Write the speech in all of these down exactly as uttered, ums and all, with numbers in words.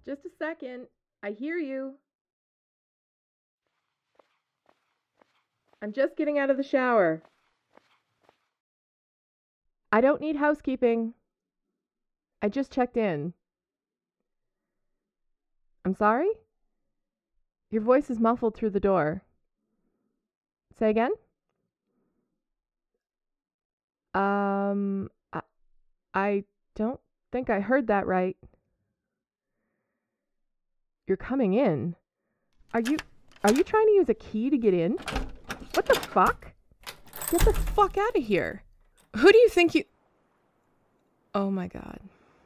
Just a second. I hear you. I'm just getting out of the shower. I don't need housekeeping. I just checked in. I'm sorry? Your voice is muffled through the door. Say again? Um, I, I don't think I heard that right. You're coming in? Are you, are you trying to use a key to get in? What the fuck? Get the fuck out of here. Who do you think you... Oh my God.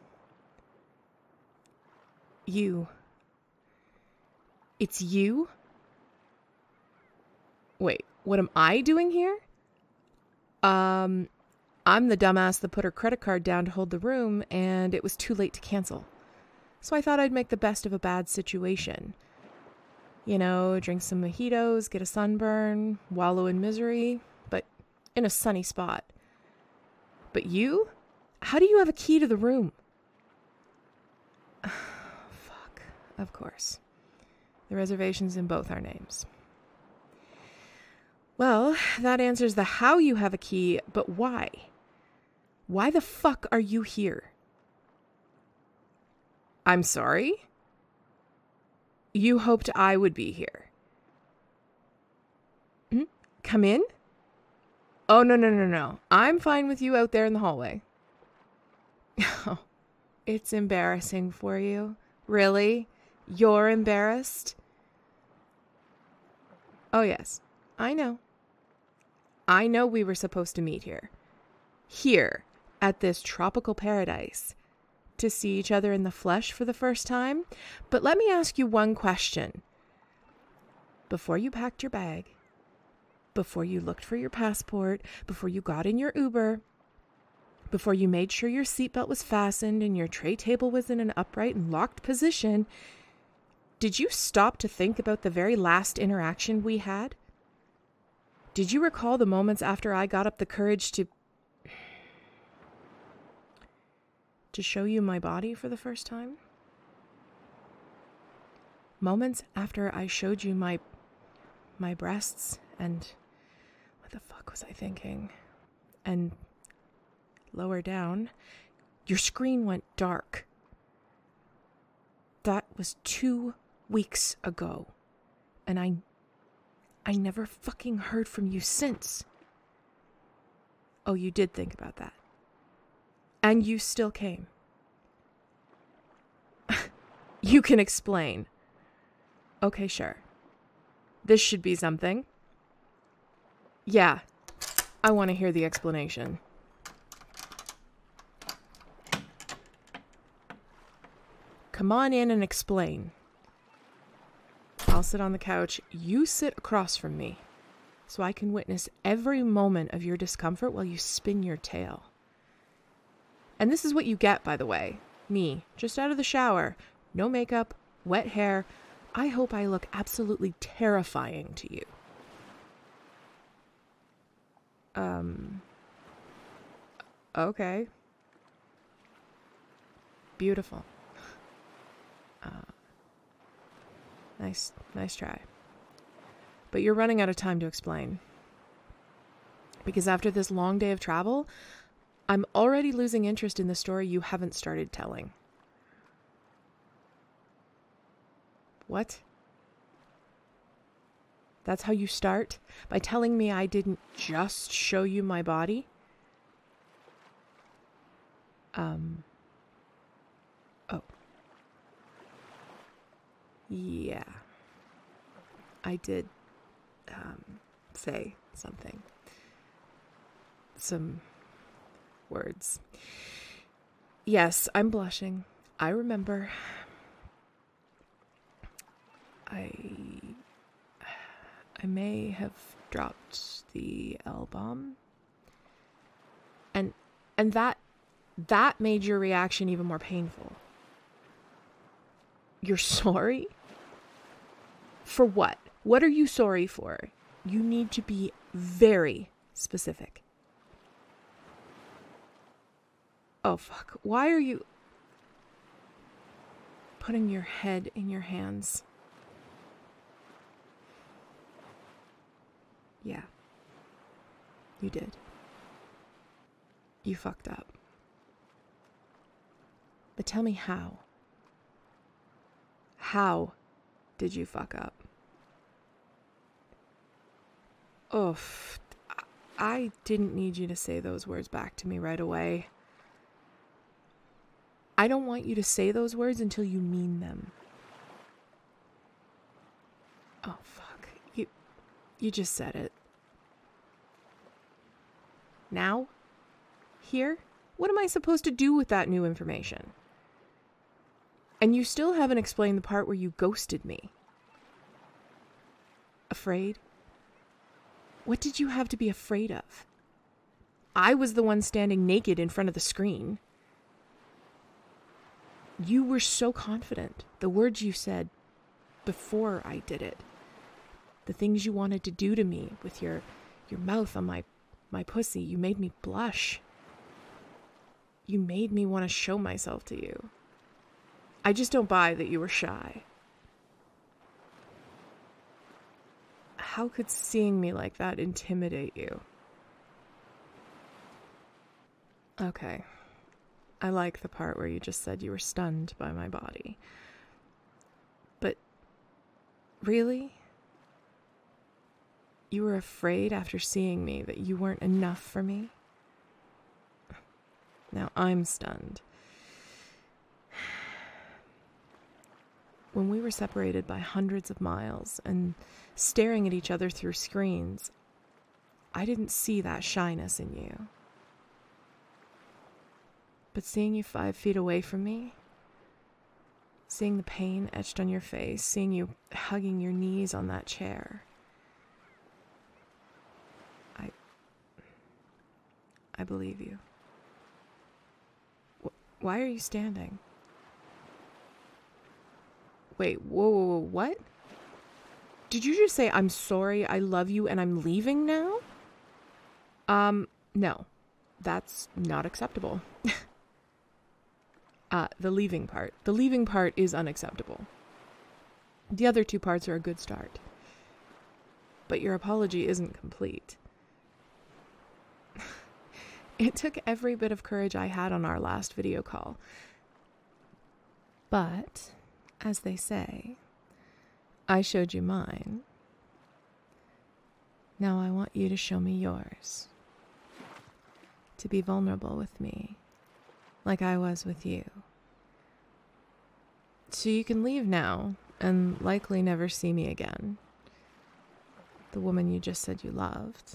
You. It's you? Wait, what am I doing here? Um, I'm the dumbass that put her credit card down to hold the room, and it was too late to cancel. So I thought I'd make the best of a bad situation. You know, drink some mojitos, get a sunburn, wallow in misery, but in a sunny spot. But you? How do you have a key to the room? Fuck, of course. The reservation's in both our names. Well, that answers the how you have a key, but why? Why the fuck are you here? I'm sorry? You hoped I would be here. Hmm? Come in? Oh, no, no, no, no. I'm fine with you out there in the hallway. Oh, it's embarrassing for you. Really? You're embarrassed? Oh, yes. I know. I know we were supposed to meet here. Here, at this tropical paradise. To see each other in the flesh for the first time. But let me ask you one question. Before you packed your bag, before you looked for your passport, before you got in your Uber, before you made sure your seatbelt was fastened and your tray table was in an upright and locked position, did you stop to think about the very last interaction we had? Did you recall the moments after I got up the courage to... to show you my body for the first time? Moments after I showed you my... my breasts and... what the fuck was I thinking? And lower down, your screen went dark. That was two weeks ago. And I... I never fucking heard from you since. Oh, you did think about that. And you still came. You can explain. Okay, sure. This should be something. Yeah, I want to hear the explanation. Come on in and explain. I'll sit on the couch. You sit across from me so I can witness every moment of your discomfort while you spin your tail. And this is what you get, by the way. Me, just out of the shower. No makeup, wet hair. I hope I look absolutely terrifying to you. Um. Okay. Beautiful. Uh, nice, nice try. But you're running out of time to explain. Because after this long day of travel, I'm already losing interest in the story you haven't started telling. What? That's how you start? By telling me I didn't just show you my body? Um. Oh. Yeah. I did, um, say something. Some words. Yes, I'm blushing. I remember. I I may have dropped the L-bomb. And and that that made your reaction even more painful. You're sorry? For what? What are you sorry for? You need to be very specific. Oh, fuck. Why are you... putting your head in your hands. Yeah. You did. You fucked up. But tell me how. How did you fuck up? Oof. I didn't need you to say those words back to me right away. I don't want you to say those words until you mean them. Oh, fuck. You, you just said it. Now? Here? What am I supposed to do with that new information? And you still haven't explained the part where you ghosted me. Afraid? What did you have to be afraid of? I was the one standing naked in front of the screen. You were so confident. The words you said before I did it. The things you wanted to do to me with your your mouth on my, my pussy. You made me blush. You made me want to show myself to you. I just don't buy that you were shy. How could seeing me like that intimidate you? Okay. I like the part where you just said you were stunned by my body. But really? You were afraid after seeing me that you weren't enough for me? Now I'm stunned. When we were separated by hundreds of miles and staring at each other through screens, I didn't see that shyness in you. But seeing you five feet away from me, seeing the pain etched on your face, seeing you hugging your knees on that chair, I, I believe you. Wh- why are you standing? Wait, whoa, whoa, whoa, what? Did you just say, I'm sorry, I love you, and I'm leaving now? Um, no. That's not acceptable. uh, the leaving part. The leaving part is unacceptable. The other two parts are a good start. But your apology isn't complete. It took every bit of courage I had on our last video call. But, as they say, I showed you mine. Now I want you to show me yours. To be vulnerable with me, like I was with you. So you can leave now and likely never see me again. The woman you just said you loved.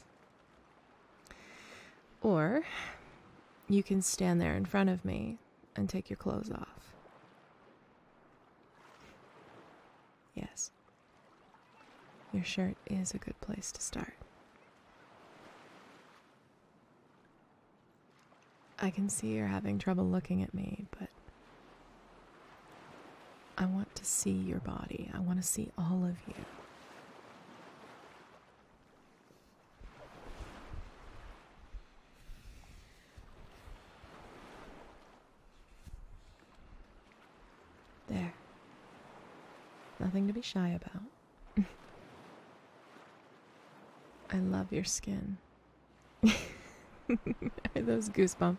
Or you can stand there in front of me and take your clothes off. Yes. Your shirt is a good place to start. I can see you're having trouble looking at me, but I want to see your body. I want to see all of you. There. Nothing to be shy about. I love your skin. Are those goosebumps?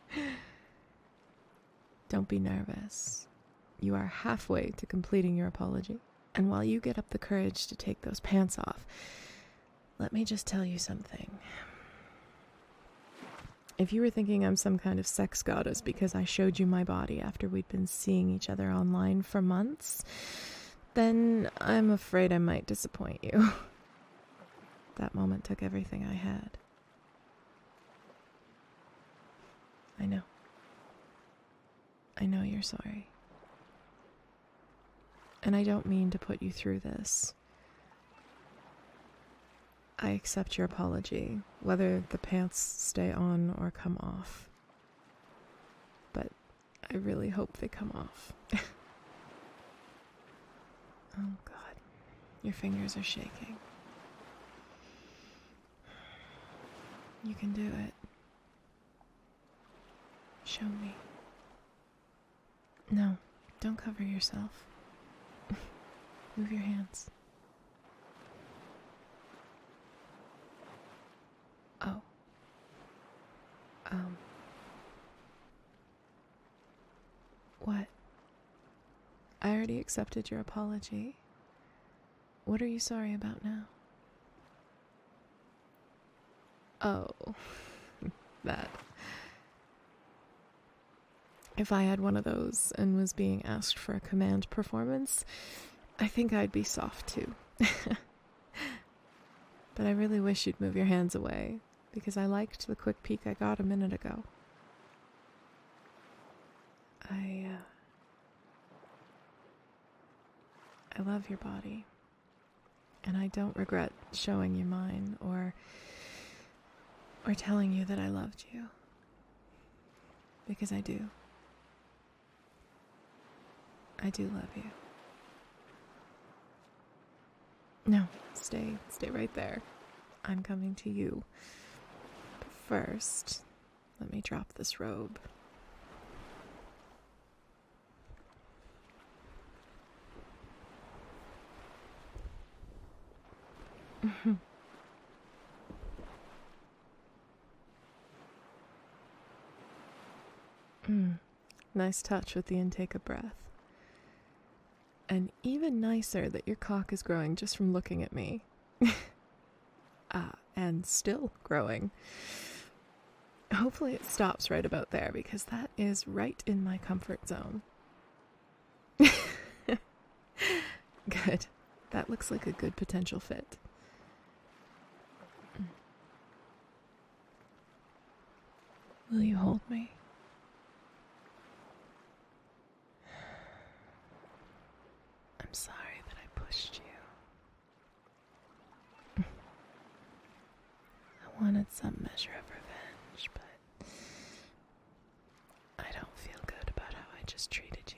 Don't be nervous. You are halfway to completing your apology. And while you get up the courage to take those pants off, let me just tell you something. If you were thinking I'm some kind of sex goddess because I showed you my body after we'd been seeing each other online for months, then I'm afraid I might disappoint you. That moment took everything I had. I know. I know you're sorry. And I don't mean to put you through this. I accept your apology, whether the pants stay on or come off. But I really hope they come off. Oh God, your fingers are shaking. You can do it. Show me. No, Don't cover yourself. Move your hands. Oh. Um. What? I already accepted your apology. What are you sorry about now? Oh. That. If I had one of those and was being asked for a command performance, I think I'd be soft too. But I really wish you'd move your hands away, because I liked the quick peek I got a minute ago. I, uh... I love your body, and I don't regret showing you mine or or telling you that I loved you, because I do. I do love you. No, stay, stay right there. I'm coming to you. But first, let me drop this robe. Mm, nice touch with the intake of breath. And even nicer that your cock is growing just from looking at me. Ah, and still growing. Hopefully it stops right about there, because that is right in my comfort zone. Good. That looks like a good potential fit. Will you hold me? I'm sorry that I pushed you. I wanted some measure of revenge, but I don't feel good about how I just treated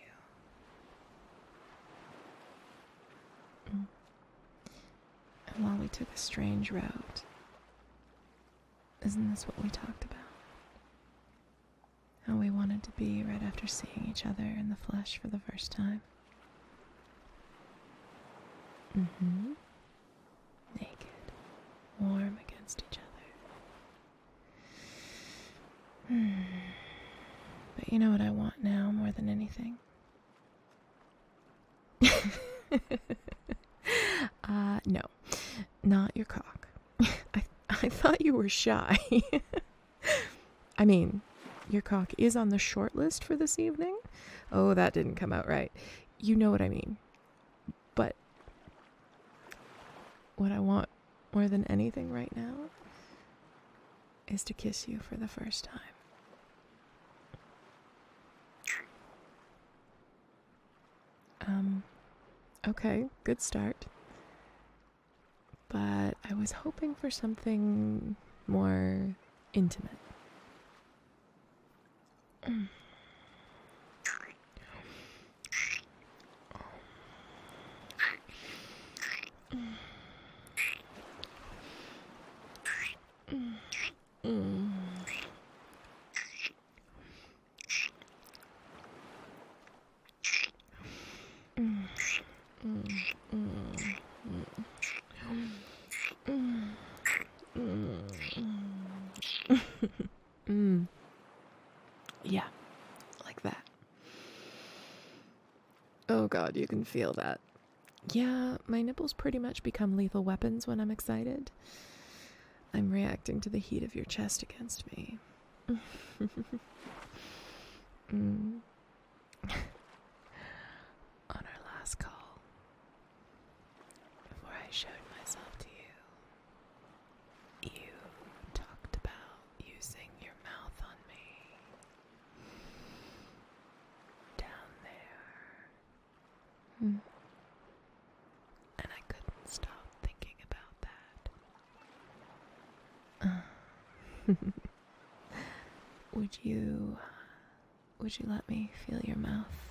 you. Mm. And while we took a strange route, isn't this what we talked about? How we wanted to be right after seeing each other in the flesh for the first time. Mm-hmm. Naked, warm against each other. Hmm. But you know what I want now more than anything? uh, no. Not your cock. I, I thought you were shy. I mean, your cock is on the short list for this evening. Oh, that didn't come out right. You know what I mean. But what I want more than anything right now is to kiss you for the first time. Um, okay, good start. But I was hoping for something more intimate. Mm. Mm. Mm. Yeah, like that. Oh god, you can feel that. Yeah, my nipples pretty much become lethal weapons when I'm excited. I'm reacting to the heat of your chest against me. mm. On our last call, before I showed myself to you, you talked about using your mouth on me. Down there. Mm. And I couldn't stop thinking about that. Uh. Would you, would you let me feel your mouth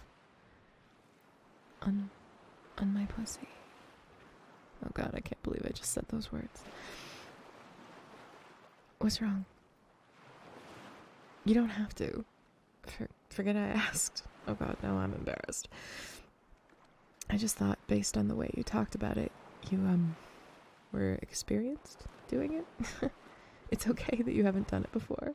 on, on my pussy? Oh god, I can't believe I just said those words. What's wrong? You don't have to. For, forget I asked. Oh god, now I'm embarrassed. I just thought, based on the way you talked about it, you, um, were experienced doing it. It's okay that you haven't done it before.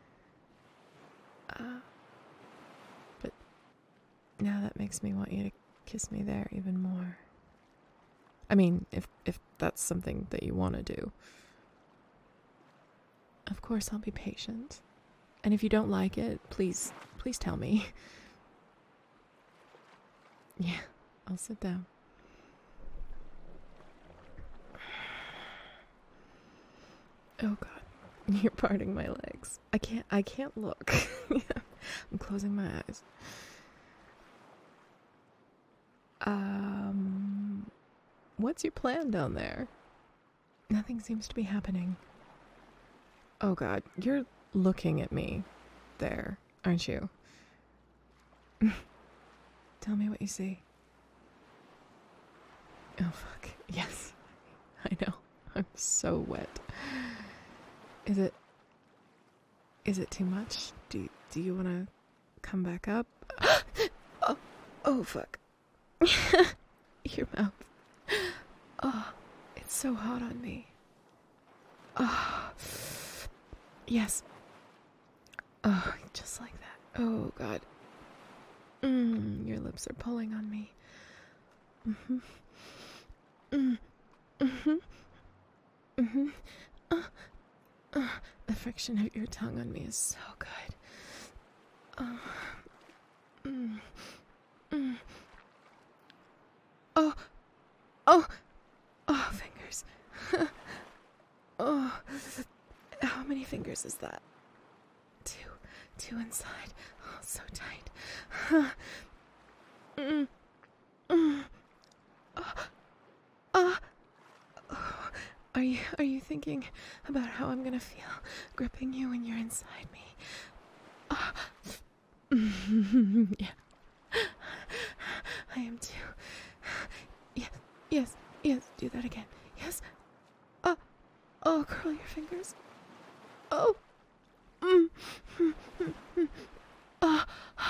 Uh, but now that makes me want you to kiss me there even more. I mean, if if that's something that you want to do. Of course, I'll be patient. And if you don't like it, please, please tell me. Yeah, I'll sit down. Oh god, you're parting my legs. I can't, I can't look. I'm closing my eyes. Um, what's your plan down there? Nothing seems to be happening. Oh god, you're looking at me there, aren't you? Tell me what you see. Oh fuck, yes. I know, I'm so wet. Is it... Is it too much? Do, do you want to come back up? oh, oh fuck. Your mouth. Oh, it's so hot on me. Oh, yes. Oh, just like that. Oh, God. Mm, your lips are pulling on me. Mm-hmm. Mm, mm-hmm. Mm-hmm. Uh, uh, the friction of your tongue on me is so good. Uh, mm, mm. Oh, oh, oh, fingers. Oh, how many fingers is that? Two, two inside. Oh, so tight. Mm, mm. Oh, oh, oh. Are you, are you thinking about how I'm gonna feel gripping you when you're inside me? Oh. Yeah. I am too. Yes, yes, yes, do that again. Yes. Oh, oh, curl your fingers. Oh. Mm. Oh.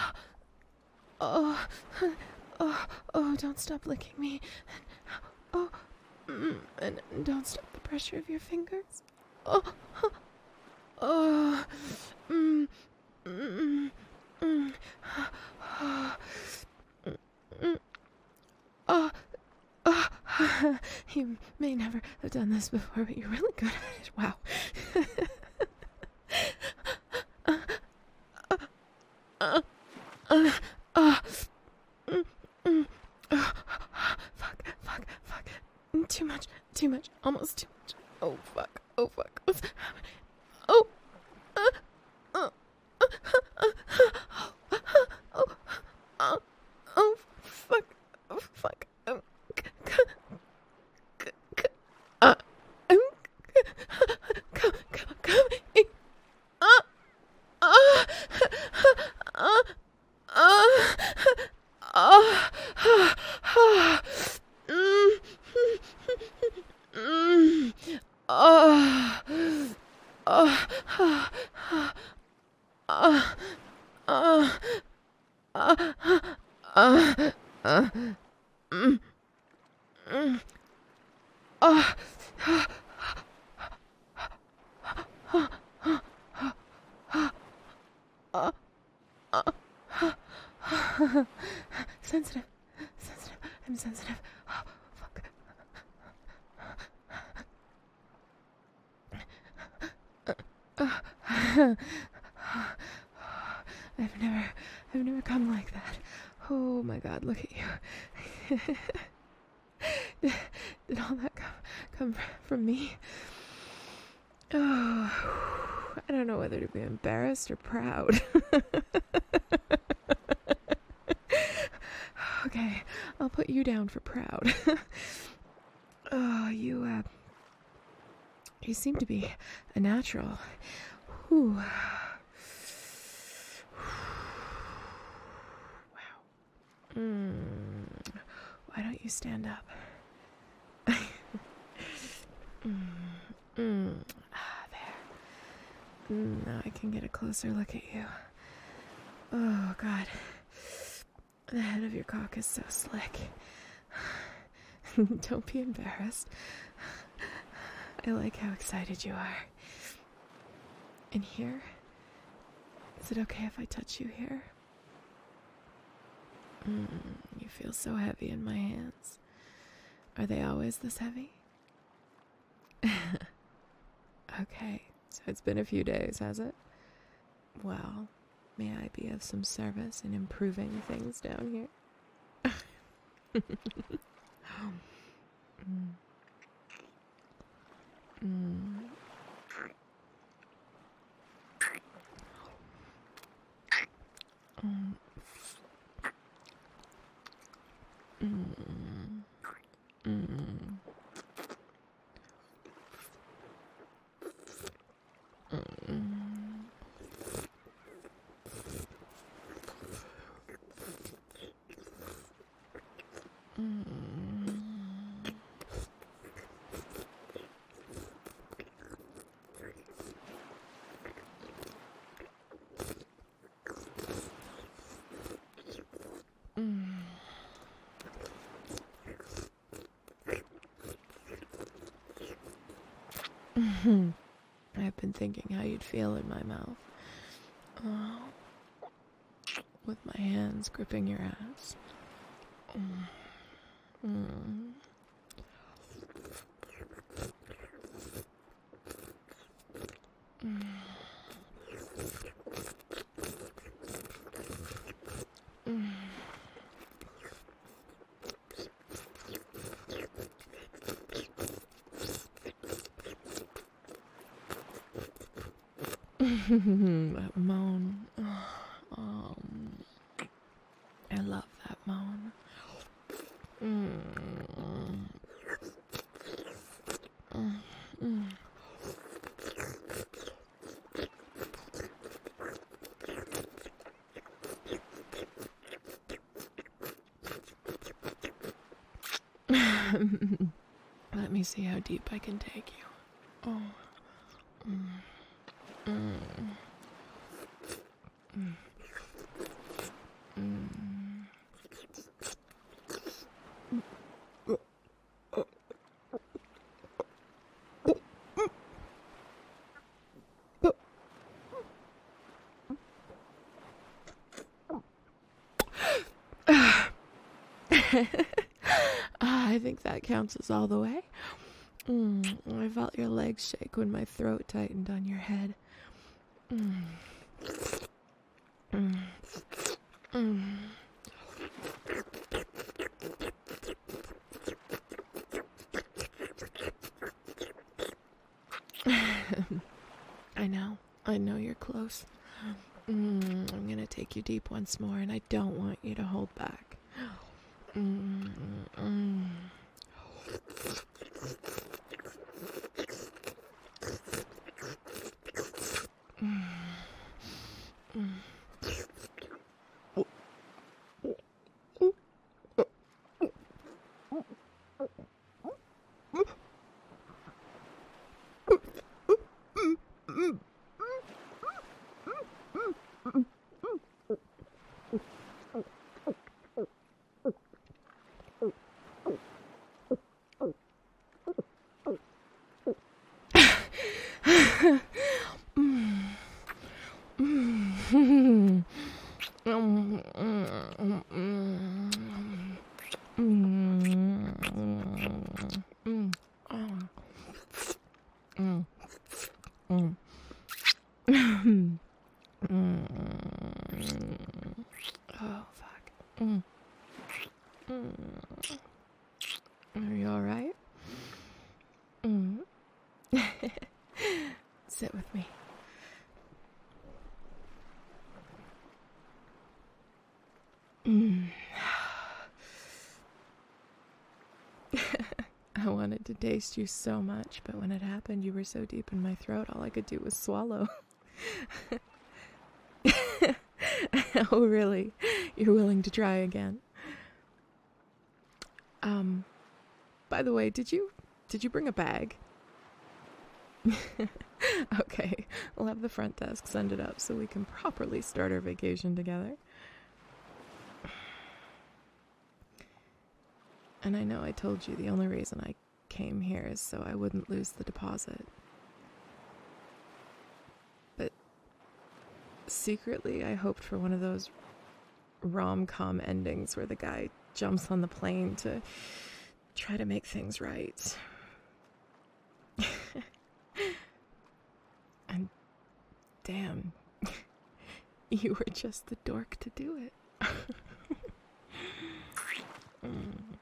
Oh. Oh. Oh, don't stop licking me. Oh. Mm. And don't stop the pressure of your fingers. Oh. Oh. Mm. Mm. Mm. Oh. Mm. Oh. Oh. You may never have done this before, but you're really good at it. Wow. uh, uh, uh, uh, mm, mm, uh, fuck, fuck, fuck. Too much, too much, almost too much. Oh, fuck, oh, fuck. What's happening? Oh, uh, uh, uh, uh, uh, oh, oh, oh, fuck, oh, fuck. Um, uh, um, come, come, come, uh, uh, uh, uh, uh, uh, mm, mm, uh, uh, uh, uh, uh, uh, uh, mm, mm, uh, uh, uh, sensitive, sensitive, I'm sensitive. Oh, fuck. Uh, I've never, I've never come like that. Oh my god, look at you. did, did all that come, come from me? Oh, I don't know whether to be embarrassed or proud. Okay, I'll put you down for proud. Oh, you, uh, you seem to be a natural. Whew. Wow. Mm. Why don't you stand up? mm. Mm. Ah, there. Mm, now I can get a closer look at you. Oh, God. The head of your cock is so slick. Don't be embarrassed. I like how excited you are. And here? Is it okay if I touch you here? Mm, you feel so heavy in my hands. Are they always this heavy? Okay, so it's been a few days, has it? Well, may I be of some service in improving things down here? mm. Mm. Mm. Mm. Mm. I've been thinking how you'd feel in my mouth. Oh, with my hands gripping your ass. Mm. Mm. Mm. Mm. That moan. Um, I love that moan. Mm. Mm. Mm. Let me see how deep I can take you. Oh. Mm. Mm. Mm. Mm. I think that counts as all the way. Mm, I felt your legs shake when my throat tightened on your head. Mm. Mm. Mm. I know. I know you're close. Mm, I'm gonna take you deep once more, and I don't want you to hold back. Mm, mm. Mm. Mm. Oh, fuck. Mm. Mm. Are you alright? Mm. Sit with me. Mm. I wanted to taste you so much, but when it happened, you were so deep in my throat, all I could do was swallow. Oh, really? You're willing to try again? Um, by the way, did you, did you bring a bag? Okay, we'll have the front desk send it up so we can properly start our vacation together. And I know I told you the only reason I came here is so I wouldn't lose the deposit. But secretly, I hoped for one of those rom-com endings where the guy jumps on the plane to try to make things right. And damn, you were just the dork to do it. mm.